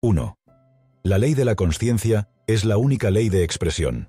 1. La ley de la consciencia es la única ley de expresión.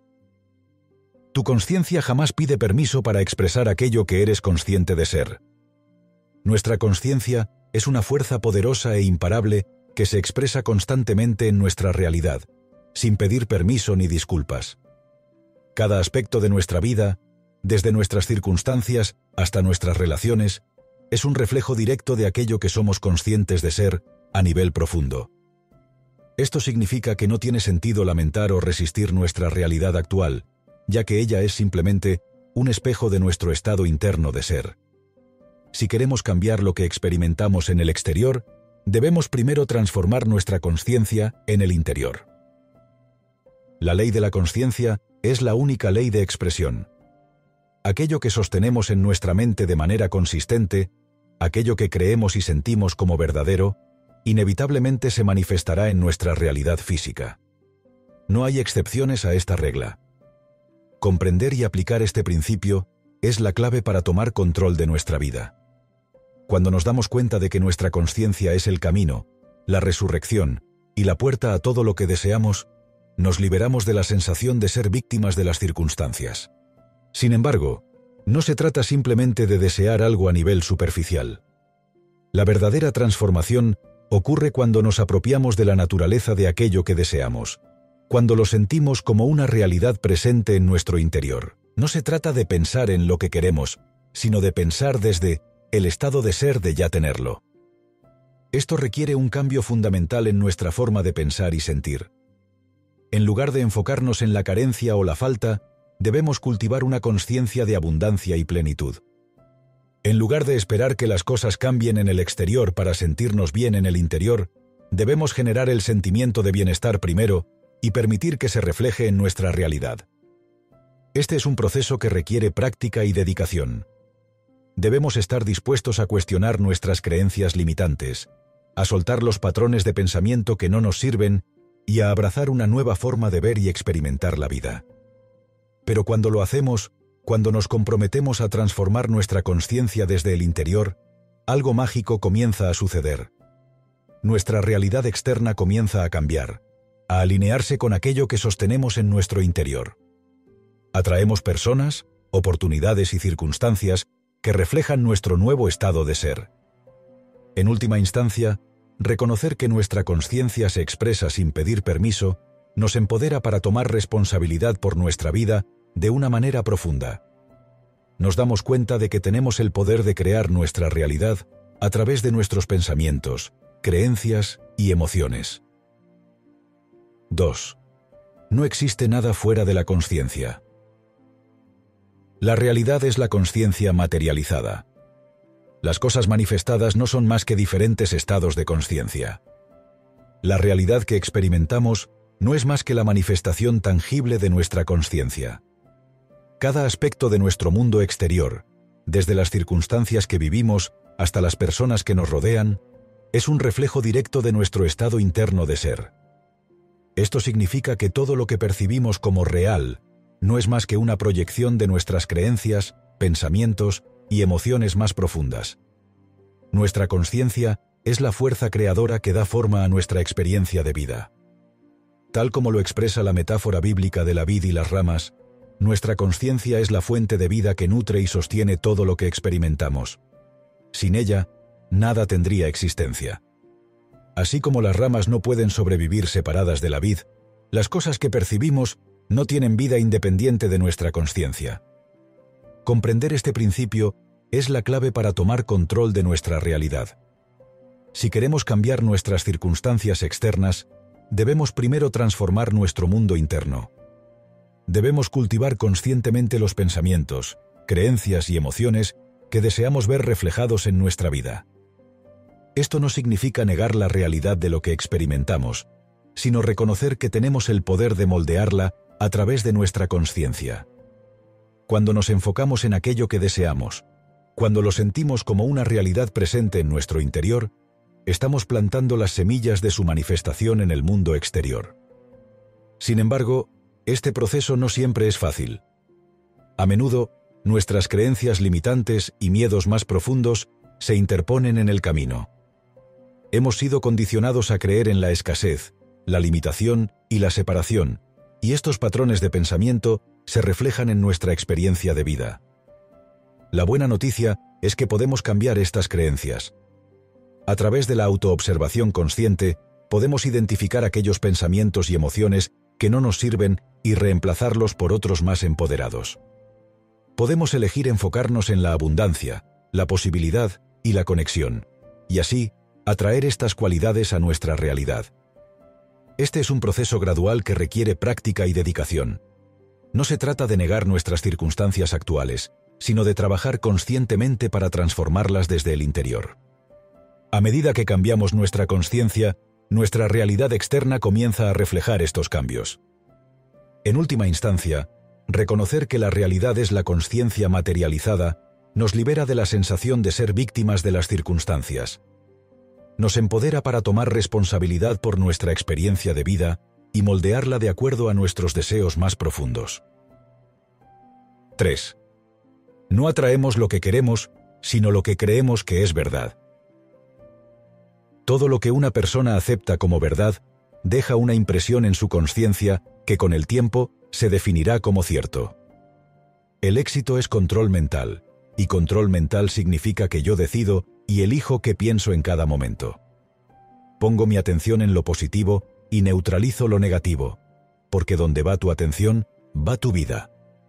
Tu consciencia jamás pide permiso para expresar aquello que eres consciente de ser. Nuestra consciencia es una fuerza poderosa e imparable que se expresa constantemente en nuestra realidad, sin pedir permiso ni disculpas. Cada aspecto de nuestra vida, desde nuestras circunstancias hasta nuestras relaciones, es un reflejo directo de aquello que somos conscientes de ser a nivel profundo. Esto significa que no tiene sentido lamentar o resistir nuestra realidad actual, ya que ella es simplemente un espejo de nuestro estado interno de ser. Si queremos cambiar lo que experimentamos en el exterior, debemos primero transformar nuestra consciencia en el interior. La ley de la consciencia es la única ley de expresión. Aquello que sostenemos en nuestra mente de manera consistente, aquello que creemos y sentimos como verdadero, inevitablemente se manifestará en nuestra realidad física. No hay excepciones a esta regla. Comprender y aplicar este principio es la clave para tomar control de nuestra vida. Cuando nos damos cuenta de que nuestra consciencia es el camino, la resurrección y la puerta a todo lo que deseamos, nos liberamos de la sensación de ser víctimas de las circunstancias. Sin embargo, no se trata simplemente de desear algo a nivel superficial. La verdadera transformación ocurre cuando nos apropiamos de la naturaleza de aquello que deseamos, cuando lo sentimos como una realidad presente en nuestro interior. No se trata de pensar en lo que queremos, sino de pensar desde el estado de ser de ya tenerlo. Esto requiere un cambio fundamental en nuestra forma de pensar y sentir. En lugar de enfocarnos en la carencia o la falta, debemos cultivar una consciencia de abundancia y plenitud. En lugar de esperar que las cosas cambien en el exterior para sentirnos bien en el interior, debemos generar el sentimiento de bienestar primero y permitir que se refleje en nuestra realidad. Este es un proceso que requiere práctica y dedicación. Debemos estar dispuestos a cuestionar nuestras creencias limitantes, a soltar los patrones de pensamiento que no nos sirven y a abrazar una nueva forma de ver y experimentar la vida. Pero cuando lo hacemos, cuando nos comprometemos a transformar nuestra consciencia desde el interior, algo mágico comienza a suceder. Nuestra realidad externa comienza a cambiar, a alinearse con aquello que sostenemos en nuestro interior. Atraemos personas, oportunidades y circunstancias que reflejan nuestro nuevo estado de ser. En última instancia, reconocer que nuestra consciencia se expresa sin pedir permiso nos empodera para tomar responsabilidad por nuestra vida de una manera profunda. Nos damos cuenta de que tenemos el poder de crear nuestra realidad a través de nuestros pensamientos, creencias y emociones. 2. No existe nada fuera de la consciencia. La realidad es la consciencia materializada. Las cosas manifestadas no son más que diferentes estados de consciencia. La realidad que experimentamos no es más que la manifestación tangible de nuestra consciencia. Cada aspecto de nuestro mundo exterior, desde las circunstancias que vivimos hasta las personas que nos rodean, es un reflejo directo de nuestro estado interno de ser. Esto significa que todo lo que percibimos como real no es más que una proyección de nuestras creencias, pensamientos y emociones más profundas. Nuestra consciencia es la fuerza creadora que da forma a nuestra experiencia de vida. Tal como lo expresa la metáfora bíblica de la vid y las ramas, nuestra consciencia es la fuente de vida que nutre y sostiene todo lo que experimentamos. Sin ella, nada tendría existencia. Así como las ramas no pueden sobrevivir separadas de la vid, las cosas que percibimos no tienen vida independiente de nuestra consciencia. Comprender este principio es la clave para tomar control de nuestra realidad. Si queremos cambiar nuestras circunstancias externas, debemos primero transformar nuestro mundo interno. Debemos cultivar conscientemente los pensamientos, creencias y emociones que deseamos ver reflejados en nuestra vida. Esto no significa negar la realidad de lo que experimentamos, sino reconocer que tenemos el poder de moldearla a través de nuestra consciencia. Cuando nos enfocamos en aquello que deseamos, cuando lo sentimos como una realidad presente en nuestro interior, estamos plantando las semillas de su manifestación en el mundo exterior. Sin embargo, este proceso no siempre es fácil. A menudo, nuestras creencias limitantes y miedos más profundos se interponen en el camino. Hemos sido condicionados a creer en la escasez, la limitación y la separación, y estos patrones de pensamiento se reflejan en nuestra experiencia de vida. La buena noticia es que podemos cambiar estas creencias. A través de la autoobservación consciente, podemos identificar aquellos pensamientos y emociones que no nos sirven y reemplazarlos por otros más empoderados. Podemos elegir enfocarnos en la abundancia, la posibilidad y la conexión, y así atraer estas cualidades a nuestra realidad. Este es un proceso gradual que requiere práctica y dedicación. No se trata de negar nuestras circunstancias actuales, sino de trabajar conscientemente para transformarlas desde el interior. A medida que cambiamos nuestra consciencia, nuestra realidad externa comienza a reflejar estos cambios. En última instancia, reconocer que la realidad es la consciencia materializada nos libera de la sensación de ser víctimas de las circunstancias. Nos empodera para tomar responsabilidad por nuestra experiencia de vida y moldearla de acuerdo a nuestros deseos más profundos. 3. No atraemos lo que queremos, sino lo que creemos que es verdad. Todo lo que una persona acepta como verdad deja una impresión en su consciencia que con el tiempo se definirá como cierto. El éxito es control mental, y control mental significa que yo decido y elijo qué pienso en cada momento. Pongo mi atención en lo positivo y neutralizo lo negativo, porque donde va tu atención, va tu vida.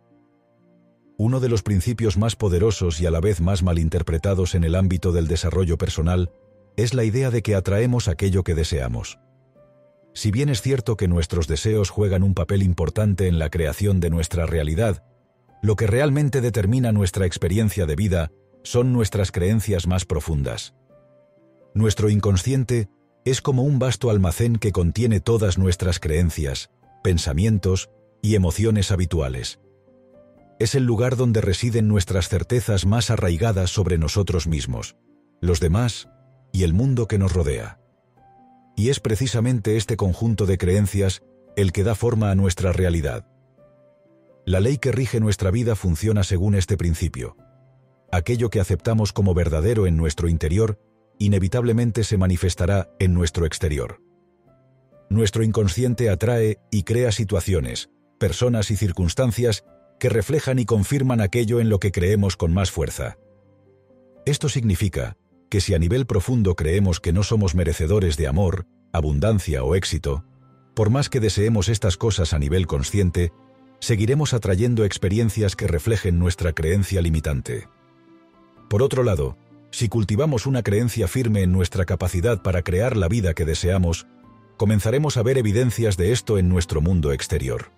Uno de los principios más poderosos y a la vez más malinterpretados en el ámbito del desarrollo personal es la idea de que atraemos aquello que deseamos. Si bien es cierto que nuestros deseos juegan un papel importante en la creación de nuestra realidad, lo que realmente determina nuestra experiencia de vida son nuestras creencias más profundas. Nuestro inconsciente es como un vasto almacén que contiene todas nuestras creencias, pensamientos y emociones habituales. Es el lugar donde residen nuestras certezas más arraigadas sobre nosotros mismos, los demás y el mundo que nos rodea. Y es precisamente este conjunto de creencias el que da forma a nuestra realidad. La ley que rige nuestra vida funciona según este principio. Aquello que aceptamos como verdadero en nuestro interior inevitablemente se manifestará en nuestro exterior. Nuestro inconsciente atrae y crea situaciones, personas y circunstancias que reflejan y confirman aquello en lo que creemos con más fuerza. Esto significa que si a nivel profundo creemos que no somos merecedores de amor, abundancia o éxito, por más que deseemos estas cosas a nivel consciente, seguiremos atrayendo experiencias que reflejen nuestra creencia limitante. Por otro lado, si cultivamos una creencia firme en nuestra capacidad para crear la vida que deseamos, comenzaremos a ver evidencias de esto en nuestro mundo exterior.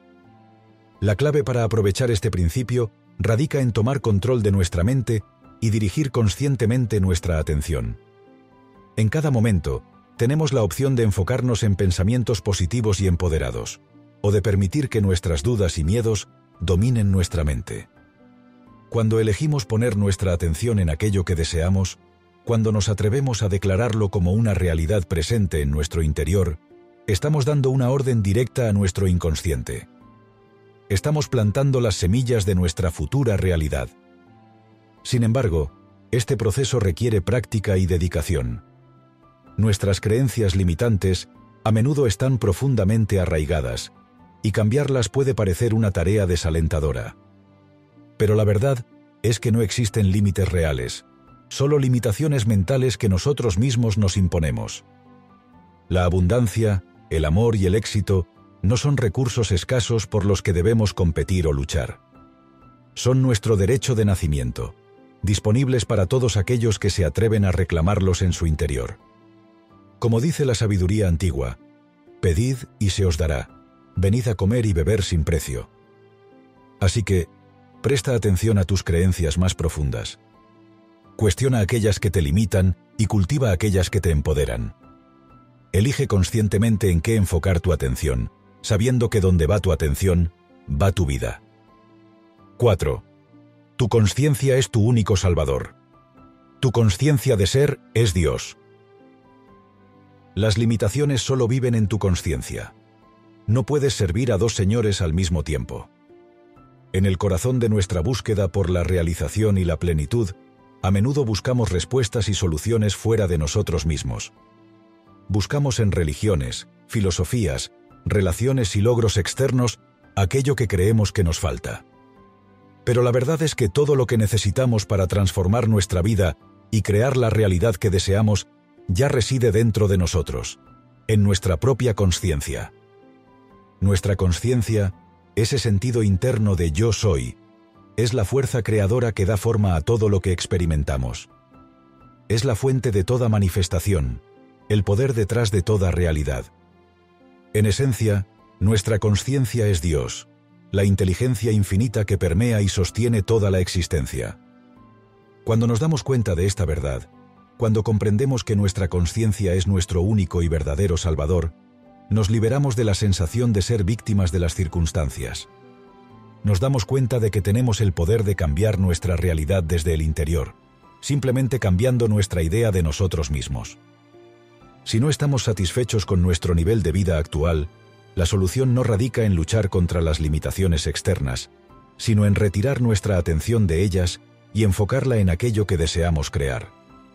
La clave para aprovechar este principio radica en tomar control de nuestra mente y dirigir conscientemente nuestra atención. En cada momento, tenemos la opción de enfocarnos en pensamientos positivos y empoderados, o de permitir que nuestras dudas y miedos dominen nuestra mente. Cuando elegimos poner nuestra atención en aquello que deseamos, cuando nos atrevemos a declararlo como una realidad presente en nuestro interior, estamos dando una orden directa a nuestro inconsciente. Estamos plantando las semillas de nuestra futura realidad. Sin embargo, este proceso requiere práctica y dedicación. Nuestras creencias limitantes a menudo están profundamente arraigadas, y cambiarlas puede parecer una tarea desalentadora. Pero la verdad es que no existen límites reales, solo limitaciones mentales que nosotros mismos nos imponemos. La abundancia, el amor y el éxito no son recursos escasos por los que debemos competir o luchar. Son nuestro derecho de nacimiento, disponibles para todos aquellos que se atreven a reclamarlos en su interior. Como dice la sabiduría antigua, pedid y se os dará, venid a comer y beber sin precio. Así que, presta atención a tus creencias más profundas. Cuestiona aquellas que te limitan y cultiva aquellas que te empoderan. Elige conscientemente en qué enfocar tu atención, sabiendo que donde va tu atención, va tu vida. 4. Tu consciencia es tu único salvador. Tu consciencia de ser es Dios. Las limitaciones solo viven en tu consciencia. No puedes servir a dos señores al mismo tiempo. En el corazón de nuestra búsqueda por la realización y la plenitud, A menudo buscamos respuestas y soluciones fuera de nosotros mismos. Buscamos en religiones, filosofías, relaciones y logros externos aquello que creemos que nos falta. Pero la verdad es que todo lo que necesitamos para transformar nuestra vida y crear la realidad que deseamos ya reside dentro de nosotros, en nuestra propia consciencia. Nuestra consciencia, ese sentido interno de yo soy, es la fuerza creadora que da forma a todo lo que experimentamos. Es la fuente de toda manifestación, el poder detrás de toda realidad. En esencia, nuestra consciencia es Dios, la inteligencia infinita que permea y sostiene toda la existencia. Cuando nos damos cuenta de esta verdad, cuando comprendemos que nuestra consciencia es nuestro único y verdadero Salvador, nos liberamos de la sensación de ser víctimas de las circunstancias. Nos damos cuenta de que tenemos el poder de cambiar nuestra realidad desde el interior, simplemente cambiando nuestra idea de nosotros mismos. Si no estamos satisfechos con nuestro nivel de vida actual, la solución no radica en luchar contra las limitaciones externas, sino en retirar nuestra atención de ellas y enfocarla en aquello que deseamos crear.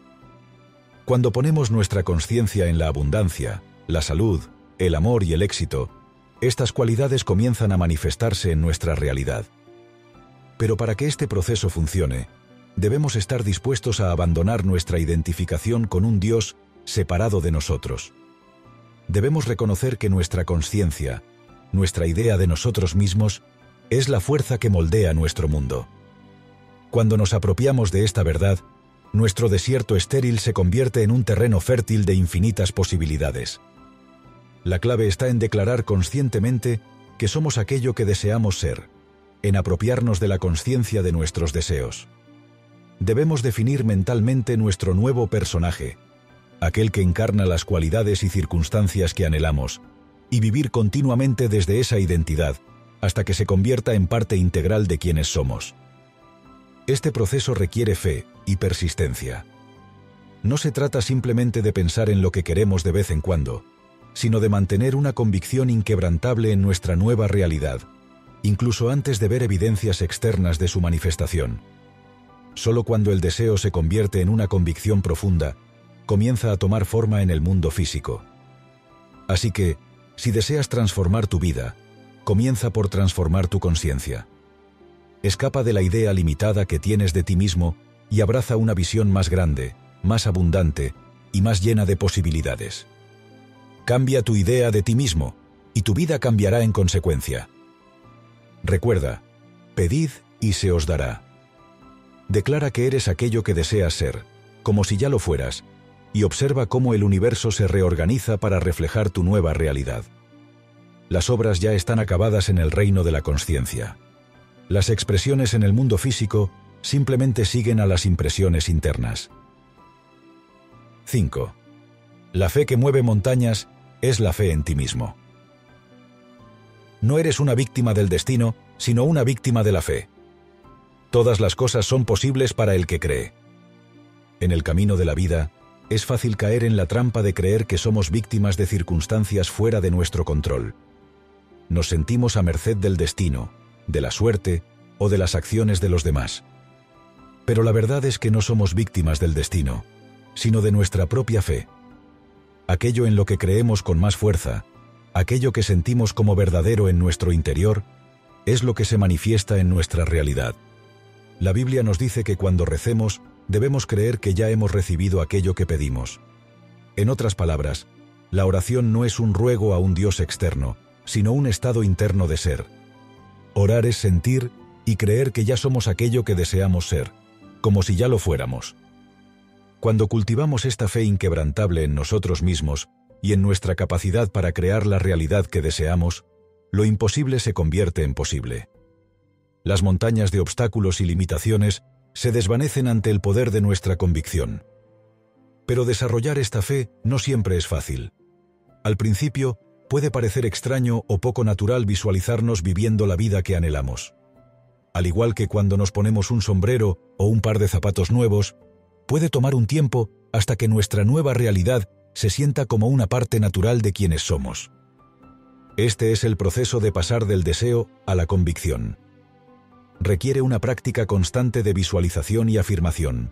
Cuando ponemos nuestra consciencia en la abundancia, la salud, el amor y el éxito, estas cualidades comienzan a manifestarse en nuestra realidad. Pero para que este proceso funcione, debemos estar dispuestos a abandonar nuestra identificación con un Dios separado de nosotros. Debemos reconocer que nuestra consciencia, nuestra idea de nosotros mismos, es la fuerza que moldea nuestro mundo. Cuando nos apropiamos de esta verdad, nuestro desierto estéril se convierte en un terreno fértil de infinitas posibilidades. La clave está en declarar conscientemente que somos aquello que deseamos ser, en apropiarnos de la consciencia de nuestros deseos. Debemos definir mentalmente nuestro nuevo personaje, aquel que encarna las cualidades y circunstancias que anhelamos, y vivir continuamente desde esa identidad, hasta que se convierta en parte integral de quienes somos. Este proceso requiere fe y persistencia. No se trata simplemente de pensar en lo que queremos de vez en cuando, sino de mantener una convicción inquebrantable en nuestra nueva realidad, incluso antes de ver evidencias externas de su manifestación. Solo cuando el deseo se convierte en una convicción profunda, comienza a tomar forma en el mundo físico. Así que, si deseas transformar tu vida, comienza por transformar tu conciencia. Escapa de la idea limitada que tienes de ti mismo y abraza una visión más grande, más abundante y más llena de posibilidades. Cambia tu idea de ti mismo y tu vida cambiará en consecuencia. Recuerda, pedid y se os dará. Declara que eres aquello que deseas ser, como si ya lo fueras, y observa cómo el universo se reorganiza para reflejar tu nueva realidad. Las obras ya están acabadas en el reino de la consciencia. Las expresiones en el mundo físico simplemente siguen a las impresiones internas. 5. La fe que mueve montañas es la fe en ti mismo. No eres una víctima del destino, sino una víctima de la fe. Todas las cosas son posibles para el que cree. En el camino de la vida, es fácil caer en la trampa de creer que somos víctimas de circunstancias fuera de nuestro control. Nos sentimos a merced del destino, de la suerte o de las acciones de los demás. Pero la verdad es que no somos víctimas del destino, sino de nuestra propia fe. Aquello en lo que creemos con más fuerza, aquello que sentimos como verdadero en nuestro interior, es lo que se manifiesta en nuestra realidad. La Biblia nos dice que cuando recemos, debemos creer que ya hemos recibido aquello que pedimos. En otras palabras, la oración no es un ruego a un Dios externo, sino un estado interno de ser. Orar es sentir y creer que ya somos aquello que deseamos ser, como si ya lo fuéramos. Cuando cultivamos esta fe inquebrantable en nosotros mismos y en nuestra capacidad para crear la realidad que deseamos, lo imposible se convierte en posible. Las montañas de obstáculos y limitaciones se desvanecen ante el poder de nuestra convicción. Pero desarrollar esta fe no siempre es fácil. Al principio, puede parecer extraño o poco natural visualizarnos viviendo la vida que anhelamos. Al igual que cuando nos ponemos un sombrero o un par de zapatos nuevos, puede tomar un tiempo hasta que nuestra nueva realidad se sienta como una parte natural de quienes somos. Este es el proceso de pasar del deseo a la convicción. Requiere una práctica constante de visualización y afirmación,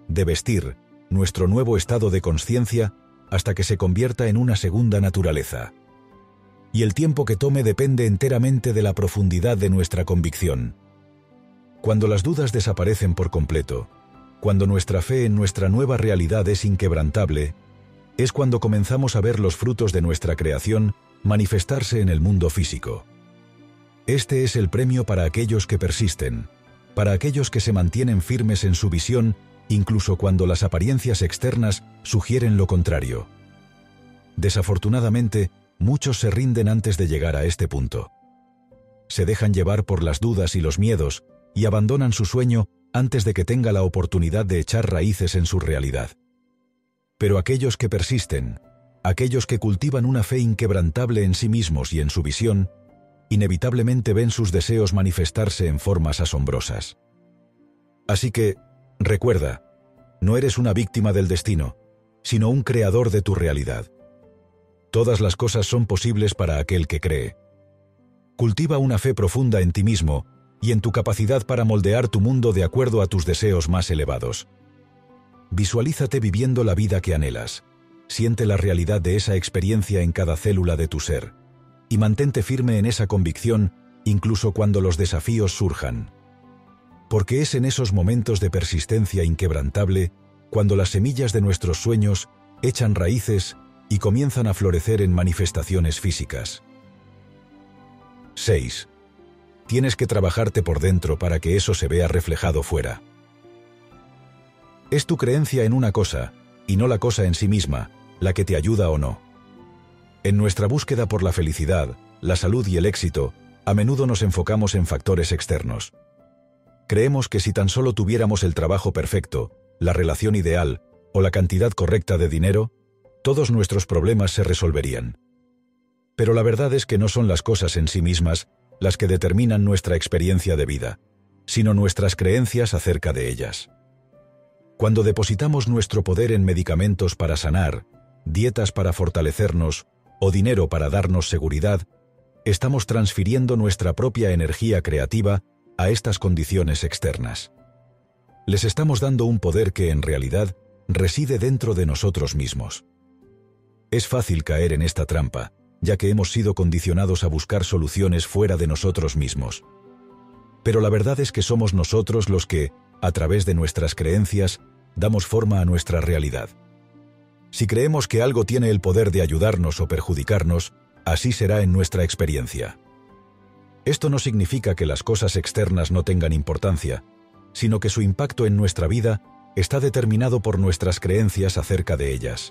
de vestir, nuestro nuevo estado de conciencia hasta que se convierta en una segunda naturaleza. Y el tiempo que tome depende enteramente de la profundidad de nuestra convicción. Cuando las dudas desaparecen por completo, cuando nuestra fe en nuestra nueva realidad es inquebrantable, es cuando comenzamos a ver los frutos de nuestra creación manifestarse en el mundo físico. Este es el premio para aquellos que persisten, para aquellos que se mantienen firmes en su visión, incluso cuando las apariencias externas sugieren lo contrario. Desafortunadamente, muchos se rinden antes de llegar a este punto. Se dejan llevar por las dudas y los miedos y abandonan su sueño antes de que tenga la oportunidad de echar raíces en su realidad. Pero aquellos que persisten, aquellos que cultivan una fe inquebrantable en sí mismos y en su visión, inevitablemente ven sus deseos manifestarse en formas asombrosas. Así que, recuerda, no eres una víctima del destino, sino un creador de tu realidad. Todas las cosas son posibles para aquel que cree. Cultiva una fe profunda en ti mismo y en tu capacidad para moldear tu mundo de acuerdo a tus deseos más elevados. Visualízate viviendo la vida que anhelas. Siente la realidad de esa experiencia en cada célula de tu ser. Y mantente firme en esa convicción, incluso cuando los desafíos surjan. Porque es en esos momentos de persistencia inquebrantable cuando las semillas de nuestros sueños echan raíces y comienzan a florecer en manifestaciones físicas. 6. Tienes que trabajarte por dentro para que eso se vea reflejado fuera. Es tu creencia en una cosa, y no la cosa en sí misma, la que te ayuda o no. En nuestra búsqueda por la felicidad, la salud y el éxito, a menudo nos enfocamos en factores externos. Creemos que si tan solo tuviéramos el trabajo perfecto, la relación ideal o la cantidad correcta de dinero, todos nuestros problemas se resolverían. Pero la verdad es que no son las cosas en sí mismas las que determinan nuestra experiencia de vida, sino nuestras creencias acerca de ellas. Cuando depositamos nuestro poder en medicamentos para sanar, dietas para fortalecernos o dinero para darnos seguridad, estamos transfiriendo nuestra propia energía creativa a estas condiciones externas. Les estamos dando un poder que en realidad reside dentro de nosotros mismos. Es fácil caer en esta trampa, ya que hemos sido condicionados a buscar soluciones fuera de nosotros mismos. Pero la verdad es que somos nosotros los que, a través de nuestras creencias, damos forma a nuestra realidad. Si creemos que algo tiene el poder de ayudarnos o perjudicarnos, así será en nuestra experiencia. Esto no significa que las cosas externas no tengan importancia, sino que su impacto en nuestra vida está determinado por nuestras creencias acerca de ellas.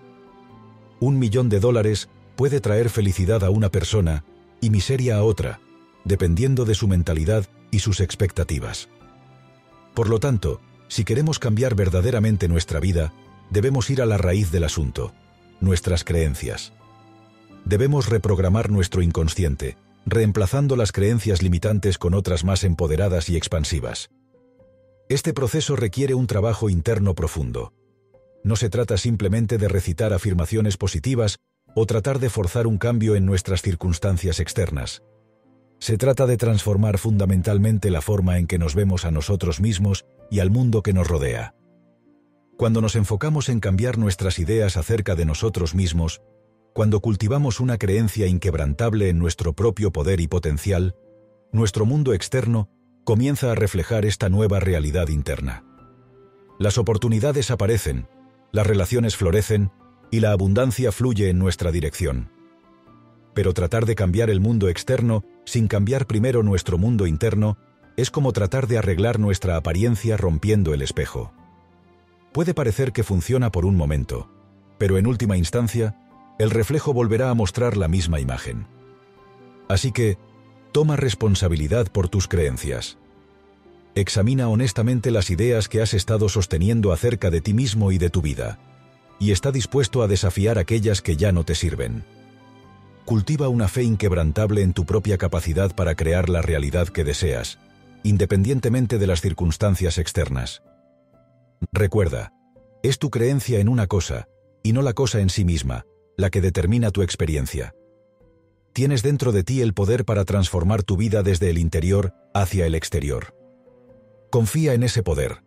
$1 millón puede traer felicidad a una persona y miseria a otra, dependiendo de su mentalidad y sus expectativas. Por lo tanto, si queremos cambiar verdaderamente nuestra vida, debemos ir a la raíz del asunto, nuestras creencias. Debemos reprogramar nuestro inconsciente, reemplazando las creencias limitantes con otras más empoderadas y expansivas. Este proceso requiere un trabajo interno profundo. No se trata simplemente de recitar afirmaciones positivas o tratar de forzar un cambio en nuestras circunstancias externas. Se trata de transformar fundamentalmente la forma en que nos vemos a nosotros mismos y al mundo que nos rodea. Cuando nos enfocamos en cambiar nuestras ideas acerca de nosotros mismos, cuando cultivamos una creencia inquebrantable en nuestro propio poder y potencial, nuestro mundo externo comienza a reflejar esta nueva realidad interna. Las oportunidades aparecen, las relaciones florecen y la abundancia fluye en nuestra dirección. Pero tratar de cambiar el mundo externo sin cambiar primero nuestro mundo interno es como tratar de arreglar nuestra apariencia rompiendo el espejo. Puede parecer que funciona por un momento, pero en última instancia, el reflejo volverá a mostrar la misma imagen. Así que, toma responsabilidad por tus creencias. Examina honestamente las ideas que has estado sosteniendo acerca de ti mismo y de tu vida, y está dispuesto a desafiar aquellas que ya no te sirven. Cultiva una fe inquebrantable en tu propia capacidad para crear la realidad que deseas, independientemente de las circunstancias externas. Recuerda, es tu creencia en una cosa, y no la cosa en sí misma, la que determina tu experiencia. Tienes dentro de ti el poder para transformar tu vida desde el interior hacia el exterior. Confía en ese poder,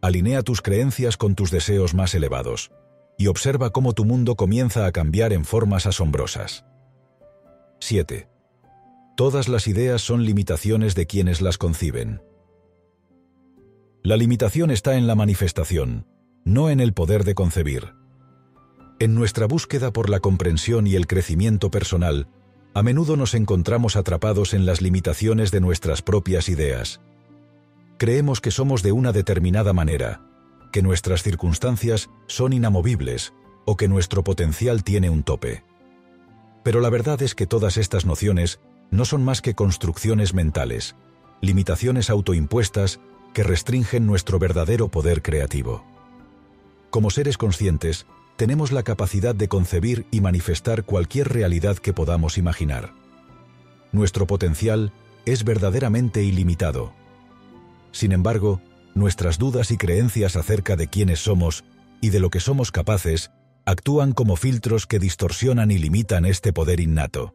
Alinea tus creencias con tus deseos más elevados y observa cómo tu mundo comienza a cambiar en formas asombrosas. 7. Todas las ideas son limitaciones de quienes las conciben. La limitación está en la manifestación, no en el poder de concebir. En nuestra búsqueda por la comprensión y el crecimiento personal, a menudo nos encontramos atrapados en las limitaciones de nuestras propias ideas. Creemos que somos de una determinada manera, que nuestras circunstancias son inamovibles o que nuestro potencial tiene un tope. Pero la verdad es que todas estas nociones no son más que construcciones mentales, limitaciones autoimpuestas que restringen nuestro verdadero poder creativo. Como seres conscientes, tenemos la capacidad de concebir y manifestar cualquier realidad que podamos imaginar. Nuestro potencial es verdaderamente ilimitado. Sin embargo, nuestras dudas y creencias acerca de quiénes somos y de lo que somos capaces actúan como filtros que distorsionan y limitan este poder innato.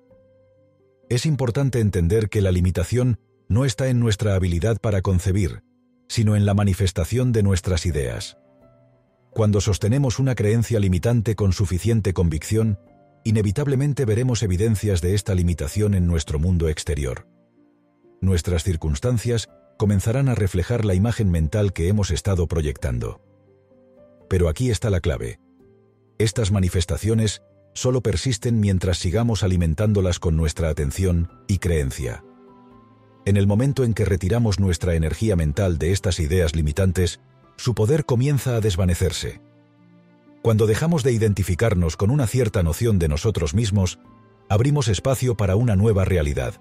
Es importante entender que la limitación no está en nuestra habilidad para concebir, sino en la manifestación de nuestras ideas. Cuando sostenemos una creencia limitante con suficiente convicción, inevitablemente veremos evidencias de esta limitación en nuestro mundo exterior. Nuestras circunstancias comenzarán a reflejar la imagen mental que hemos estado proyectando. Pero aquí está la clave. Estas manifestaciones solo persisten mientras sigamos alimentándolas con nuestra atención y creencia. En el momento en que retiramos nuestra energía mental de estas ideas limitantes, su poder comienza a desvanecerse. Cuando dejamos de identificarnos con una cierta noción de nosotros mismos, abrimos espacio para una nueva realidad.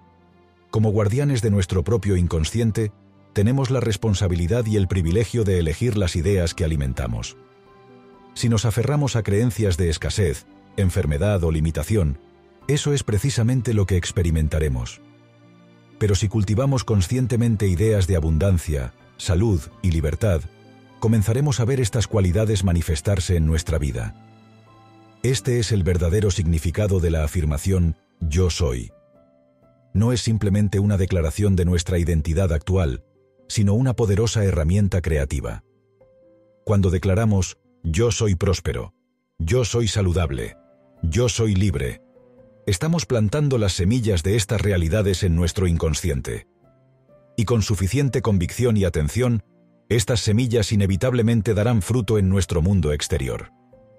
Como guardianes de nuestro propio inconsciente, tenemos la responsabilidad y el privilegio de elegir las ideas que alimentamos. Si nos aferramos a creencias de escasez, enfermedad o limitación, eso es precisamente lo que experimentaremos. Pero si cultivamos conscientemente ideas de abundancia, salud y libertad, comenzaremos a ver estas cualidades manifestarse en nuestra vida. Este es el verdadero significado de la afirmación «Yo soy». No es simplemente una declaración de nuestra identidad actual, sino una poderosa herramienta creativa. Cuando declaramos «Yo soy próspero», «Yo soy saludable», «Yo soy libre», estamos plantando las semillas de estas realidades en nuestro inconsciente. Y con suficiente convicción y atención, estas semillas inevitablemente darán fruto en nuestro mundo exterior.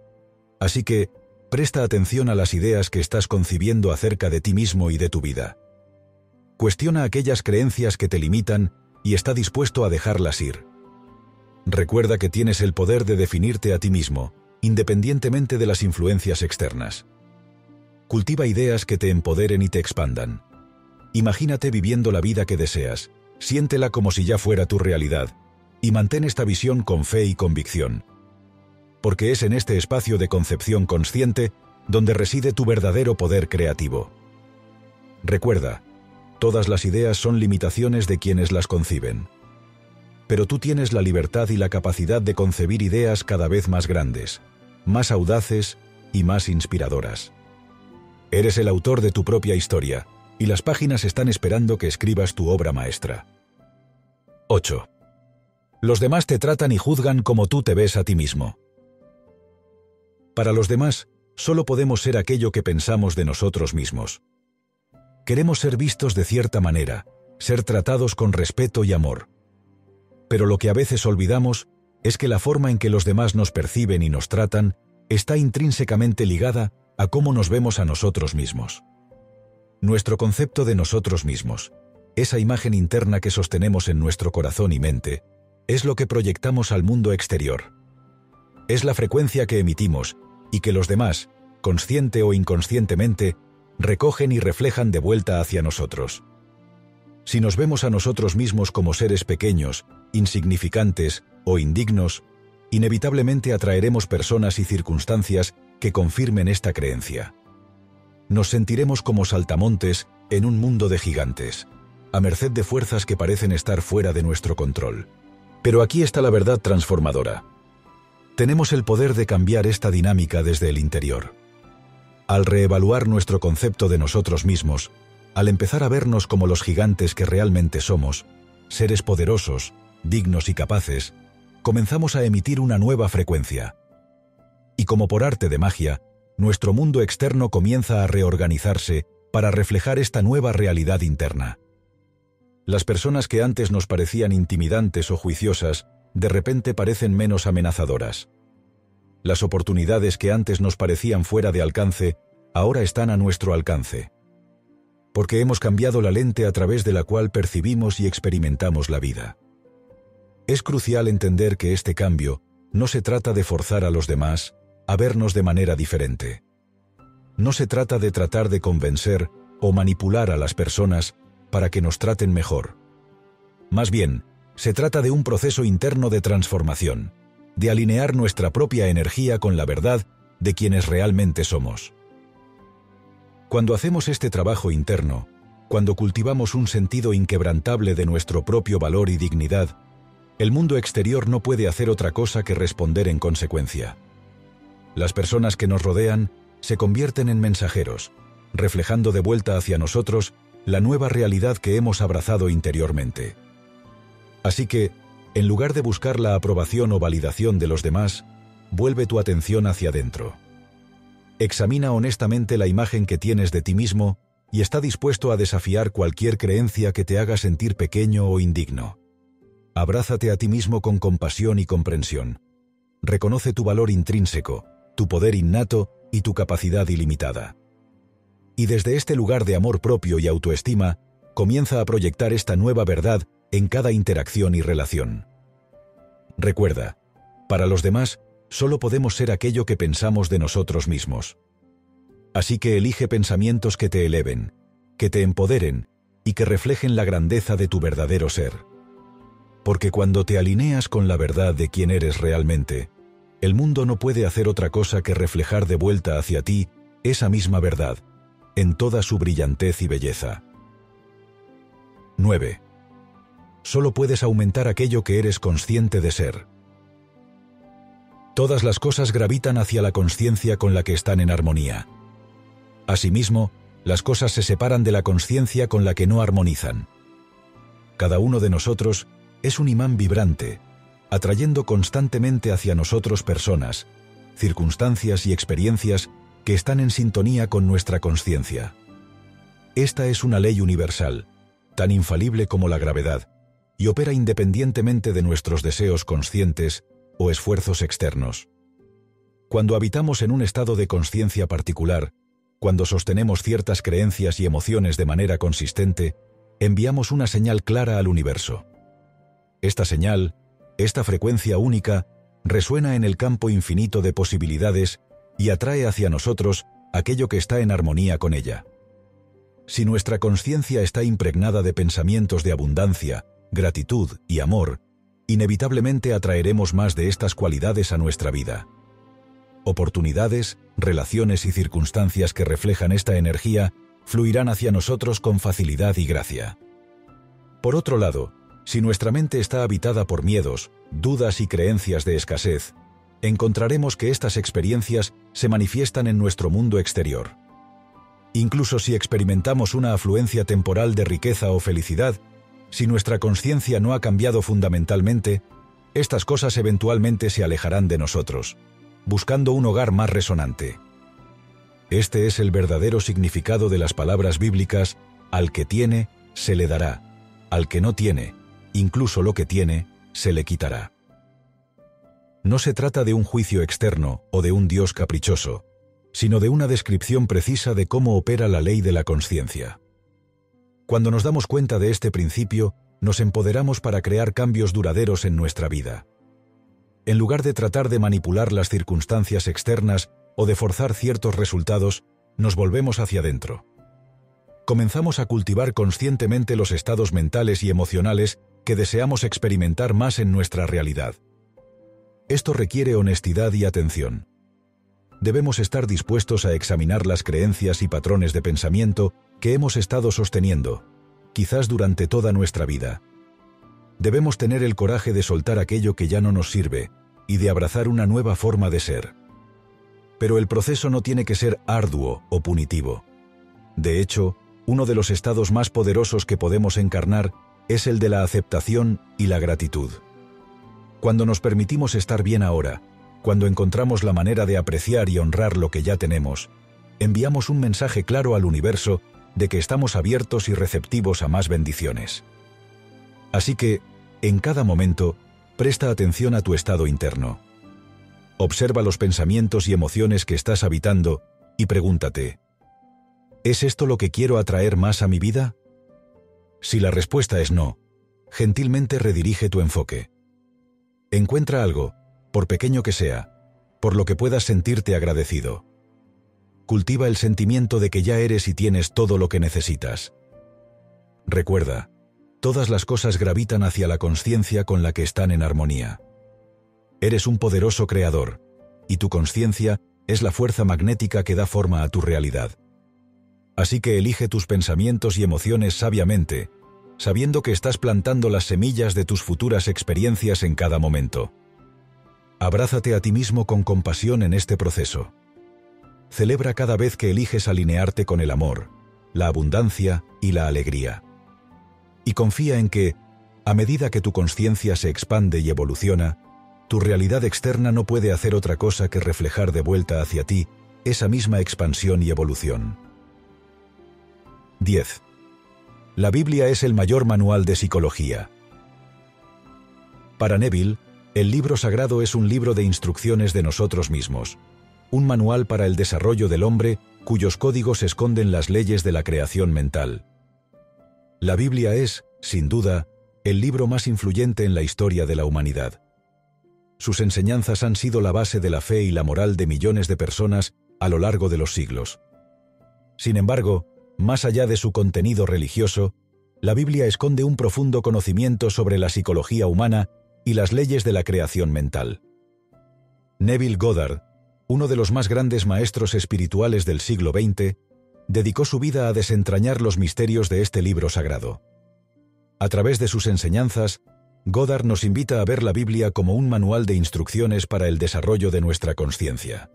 Así que, presta atención a las ideas que estás concibiendo acerca de ti mismo y de tu vida. Cuestiona aquellas creencias que te limitan y está dispuesto a dejarlas ir. Recuerda que tienes el poder de definirte a ti mismo, independientemente de las influencias externas. Cultiva ideas que te empoderen y te expandan. Imagínate viviendo la vida que deseas, siéntela como si ya fuera tu realidad, y mantén esta visión con fe y convicción. Porque es en este espacio de concepción consciente donde reside tu verdadero poder creativo. Recuerda, todas las ideas son limitaciones de quienes las conciben. Pero tú tienes la libertad y la capacidad de concebir ideas cada vez más grandes, más audaces y más inspiradoras. Eres el autor de tu propia historia, y las páginas están esperando que escribas tu obra maestra. 8. Los demás te tratan y juzgan como tú te ves a ti mismo. Para los demás, solo podemos ser aquello que pensamos de nosotros mismos. Queremos ser vistos de cierta manera, ser tratados con respeto y amor. Pero lo que a veces olvidamos es que la forma en que los demás nos perciben y nos tratan está intrínsecamente ligada a cómo nos vemos a nosotros mismos. Nuestro concepto de nosotros mismos, esa imagen interna que sostenemos en nuestro corazón y mente, es lo que proyectamos al mundo exterior. Es la frecuencia que emitimos y que los demás, consciente o inconscientemente, recogen y reflejan de vuelta hacia nosotros. Si nos vemos a nosotros mismos como seres pequeños, insignificantes o indignos, inevitablemente atraeremos personas y circunstancias que confirmen esta creencia. Nos sentiremos como saltamontes en un mundo de gigantes, a merced de fuerzas que parecen estar fuera de nuestro control. Pero aquí está la verdad transformadora. Tenemos el poder de cambiar esta dinámica desde el interior. Al reevaluar nuestro concepto de nosotros mismos, al empezar a vernos como los gigantes que realmente somos, seres poderosos, dignos y capaces, comenzamos a emitir una nueva frecuencia. Y como por arte de magia, nuestro mundo externo comienza a reorganizarse para reflejar esta nueva realidad interna. Las personas que antes nos parecían intimidantes o juiciosas, de repente parecen menos amenazadoras. Las oportunidades que antes nos parecían fuera de alcance, ahora están a nuestro alcance. Porque hemos cambiado la lente a través de la cual percibimos y experimentamos la vida. Es crucial entender que este cambio no se trata de forzar a los demás a vernos de manera diferente. No se trata de tratar de convencer o manipular a las personas para que nos traten mejor. Más bien, se trata de un proceso interno de transformación, de alinear nuestra propia energía con la verdad de quienes realmente somos. Cuando hacemos este trabajo interno, cuando cultivamos un sentido inquebrantable de nuestro propio valor y dignidad, el mundo exterior no puede hacer otra cosa que responder en consecuencia. Las personas que nos rodean se convierten en mensajeros, reflejando de vuelta hacia nosotros la nueva realidad que hemos abrazado interiormente. Así que, en lugar de buscar la aprobación o validación de los demás, vuelve tu atención hacia adentro. Examina honestamente la imagen que tienes de ti mismo y está dispuesto a desafiar cualquier creencia que te haga sentir pequeño o indigno. Abrázate a ti mismo con compasión y comprensión. Reconoce tu valor intrínseco, tu poder innato y tu capacidad ilimitada. Y desde este lugar de amor propio y autoestima, comienza a proyectar esta nueva verdad en cada interacción y relación. Recuerda, para los demás, solo podemos ser aquello que pensamos de nosotros mismos. Así que elige pensamientos que te eleven, que te empoderen y que reflejen la grandeza de tu verdadero ser. Porque cuando te alineas con la verdad de quién eres realmente, el mundo no puede hacer otra cosa que reflejar de vuelta hacia ti esa misma verdad, en toda su brillantez y belleza. 9. Solo puedes aumentar aquello que eres consciente de ser. Todas las cosas gravitan hacia la consciencia con la que están en armonía. Asimismo, las cosas se separan de la consciencia con la que no armonizan. Cada uno de nosotros es un imán vibrante, atrayendo constantemente hacia nosotros personas, circunstancias y experiencias que están en sintonía con nuestra consciencia. Esta es una ley universal, tan infalible como la gravedad, y opera independientemente de nuestros deseos conscientes o esfuerzos externos. Cuando habitamos en un estado de consciencia particular, cuando sostenemos ciertas creencias y emociones de manera consistente, enviamos una señal clara al universo. Esta señal, esta frecuencia única, resuena en el campo infinito de posibilidades y atrae hacia nosotros aquello que está en armonía con ella. Si nuestra consciencia está impregnada de pensamientos de abundancia, gratitud y amor, inevitablemente atraeremos más de estas cualidades a nuestra vida. Oportunidades, relaciones y circunstancias que reflejan esta energía fluirán hacia nosotros con facilidad y gracia. Por otro lado, si nuestra mente está habitada por miedos, dudas y creencias de escasez, encontraremos que estas experiencias se manifiestan en nuestro mundo exterior. Incluso si experimentamos una afluencia temporal de riqueza o felicidad, si nuestra consciencia no ha cambiado fundamentalmente, estas cosas eventualmente se alejarán de nosotros, buscando un hogar más resonante. Este es el verdadero significado de las palabras bíblicas: al que tiene, se le dará; al que no tiene, incluso lo que tiene, se le quitará. No se trata de un juicio externo o de un Dios caprichoso, sino de una descripción precisa de cómo opera la ley de la consciencia. Cuando nos damos cuenta de este principio, nos empoderamos para crear cambios duraderos en nuestra vida. En lugar de tratar de manipular las circunstancias externas o de forzar ciertos resultados, nos volvemos hacia adentro. Comenzamos a cultivar conscientemente los estados mentales y emocionales que deseamos experimentar más en nuestra realidad. Esto requiere honestidad y atención. Debemos estar dispuestos a examinar las creencias y patrones de pensamiento que hemos estado sosteniendo, quizás durante toda nuestra vida. Debemos tener el coraje de soltar aquello que ya no nos sirve y de abrazar una nueva forma de ser. Pero el proceso no tiene que ser arduo o punitivo. De hecho, uno de los estados más poderosos que podemos encarnar es el de la aceptación y la gratitud. Cuando nos permitimos estar bien ahora, cuando encontramos la manera de apreciar y honrar lo que ya tenemos, enviamos un mensaje claro al universo de que estamos abiertos y receptivos a más bendiciones. Así que, en cada momento, presta atención a tu estado interno. Observa los pensamientos y emociones que estás habitando y pregúntate, ¿es esto lo que quiero atraer más a mi vida? Si la respuesta es no, gentilmente redirige tu enfoque. Encuentra algo, por pequeño que sea, por lo que puedas sentirte agradecido. Cultiva el sentimiento de que ya eres y tienes todo lo que necesitas. Recuerda, todas las cosas gravitan hacia la consciencia con la que están en armonía. Eres un poderoso creador, y tu consciencia es la fuerza magnética que da forma a tu realidad. Así que elige tus pensamientos y emociones sabiamente, sabiendo que estás plantando las semillas de tus futuras experiencias en cada momento. Abrázate a ti mismo con compasión en este proceso. Celebra cada vez que eliges alinearte con el amor, la abundancia y la alegría. Y confía en que, a medida que tu consciencia se expande y evoluciona, tu realidad externa no puede hacer otra cosa que reflejar de vuelta hacia ti esa misma expansión y evolución. 10. La Biblia es el mayor manual de psicología. Para Neville, el libro sagrado es un libro de instrucciones de nosotros mismos, un manual para el desarrollo del hombre cuyos códigos esconden las leyes de la creación mental. La Biblia es, sin duda, el libro más influyente en la historia de la humanidad. Sus enseñanzas han sido la base de la fe y la moral de millones de personas a lo largo de los siglos. Sin embargo, más allá de su contenido religioso, la Biblia esconde un profundo conocimiento sobre la psicología humana y las leyes de la creación mental. Neville Goddard, uno de los más grandes maestros espirituales del siglo XX, dedicó su vida a desentrañar los misterios de este libro sagrado. A través de sus enseñanzas, Goddard nos invita a ver la Biblia como un manual de instrucciones para el desarrollo de nuestra consciencia.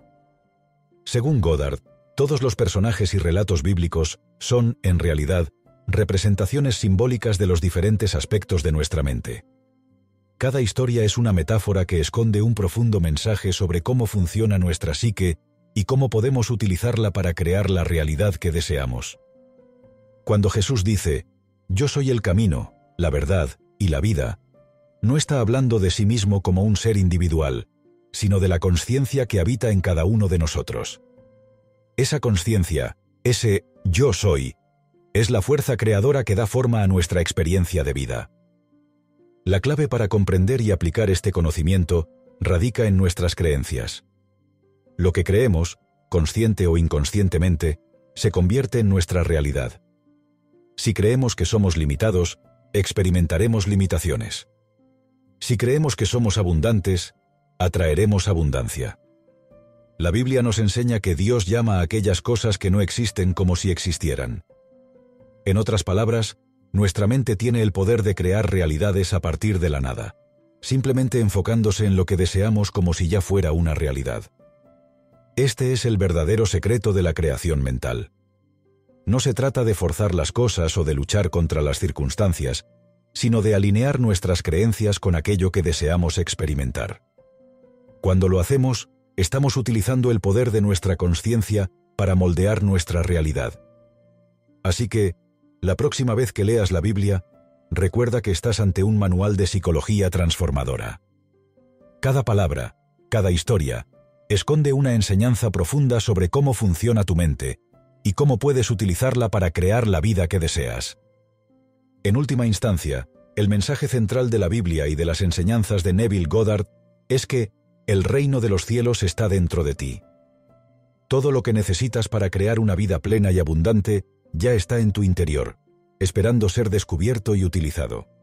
Según Goddard, todos los personajes y relatos bíblicos son, en realidad, representaciones simbólicas de los diferentes aspectos de nuestra mente. Cada historia es una metáfora que esconde un profundo mensaje sobre cómo funciona nuestra psique y cómo podemos utilizarla para crear la realidad que deseamos. Cuando Jesús dice, «Yo soy el camino, la verdad y la vida», no está hablando de sí mismo como un ser individual, sino de la consciencia que habita en cada uno de nosotros. Esa consciencia, ese «yo soy», es la fuerza creadora que da forma a nuestra experiencia de vida. La clave para comprender y aplicar este conocimiento radica en nuestras creencias. Lo que creemos, consciente o inconscientemente, se convierte en nuestra realidad. Si creemos que somos limitados, experimentaremos limitaciones. Si creemos que somos abundantes, atraeremos abundancia. La Biblia nos enseña que Dios llama a aquellas cosas que no existen como si existieran. En otras palabras, nuestra mente tiene el poder de crear realidades a partir de la nada, simplemente enfocándose en lo que deseamos como si ya fuera una realidad. Este es el verdadero secreto de la creación mental. No se trata de forzar las cosas o de luchar contra las circunstancias, sino de alinear nuestras creencias con aquello que deseamos experimentar. Cuando lo hacemos, estamos utilizando el poder de nuestra consciencia para moldear nuestra realidad. Así que, la próxima vez que leas la Biblia, recuerda que estás ante un manual de psicología transformadora. Cada palabra, cada historia, esconde una enseñanza profunda sobre cómo funciona tu mente y cómo puedes utilizarla para crear la vida que deseas. En última instancia, el mensaje central de la Biblia y de las enseñanzas de Neville Goddard es que el reino de los cielos está dentro de ti. Todo lo que necesitas para crear una vida plena y abundante ya está en tu interior, esperando ser descubierto y utilizado.